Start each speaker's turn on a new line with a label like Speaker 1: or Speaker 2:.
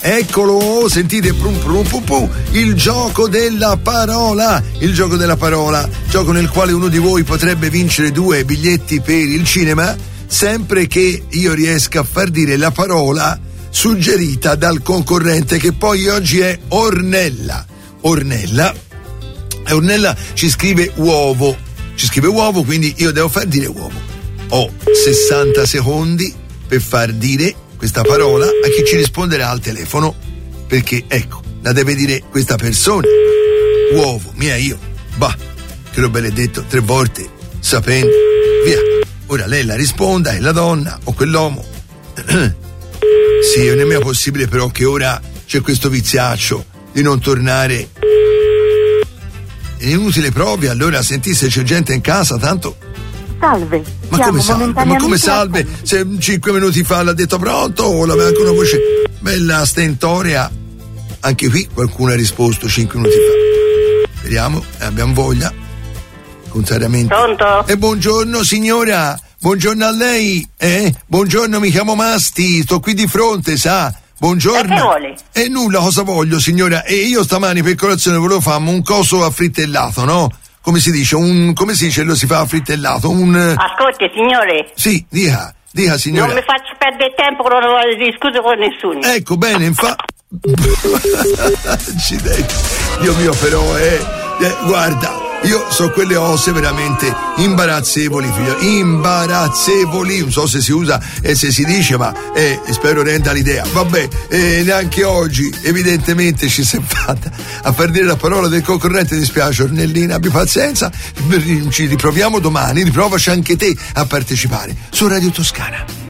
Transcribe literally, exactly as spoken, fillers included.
Speaker 1: eccolo, sentite, prum prum pum pum, il gioco della parola, il gioco della parola, gioco nel quale uno di voi potrebbe vincere due biglietti per il cinema, sempre che io riesca a far dire la parola suggerita dal concorrente, che poi oggi è Ornella. Ornella, e Ornella ci scrive uovo, ci scrive uovo, quindi io devo far dire uovo. Ho sessanta secondi per far dire questa parola a chi ci risponderà al telefono, perché ecco, la deve dire questa persona. Uovo, mia io, bah, che l'ho benedetto tre volte, sapendo, via. Ora lei la risponda, è la donna o quell'uomo. Sì, non è mia possibile però che ora c'è questo viziaccio di non tornare. È inutile provi, allora senti se c'è gente in casa, tanto.
Speaker 2: Salve.
Speaker 1: Ma come salve? Ma come salve? Se cinque minuti fa l'ha detto pronto o l'aveva anche una voce bella stentorea. Anche qui qualcuno ha risposto cinque minuti fa. Speriamo, abbiamo voglia. Contrariamente.
Speaker 2: Pronto?
Speaker 1: E buongiorno signora, buongiorno a lei, eh? Buongiorno, mi chiamo Masti, sto qui di fronte, sa? Buongiorno.
Speaker 2: E che vuole?
Speaker 1: E nulla, cosa voglio signora? E io stamani per colazione volevo farmi un coso affrittellato, no? Come si dice? Un, come si dice? Lo si fa affrittellato? Un...
Speaker 2: Ascolti signore.
Speaker 1: Sì, dica, dica signora.
Speaker 2: Non mi faccio perdere tempo, non voglio discutere con nessuno.
Speaker 1: Ecco, bene, infatti. Accidenti. Dio mio, però, eh, eh, guarda, io so quelle osse veramente imbarazzevoli, figlio, imbarazzevoli, non so se si usa e se si dice, ma eh, spero renda l'idea. Vabbè, eh, neanche oggi evidentemente ci si è fatta a far dire la parola del concorrente, mi spiace Ornellina, abbi pazienza, ci riproviamo domani, riprovaci anche te a partecipare su Radio Toscana.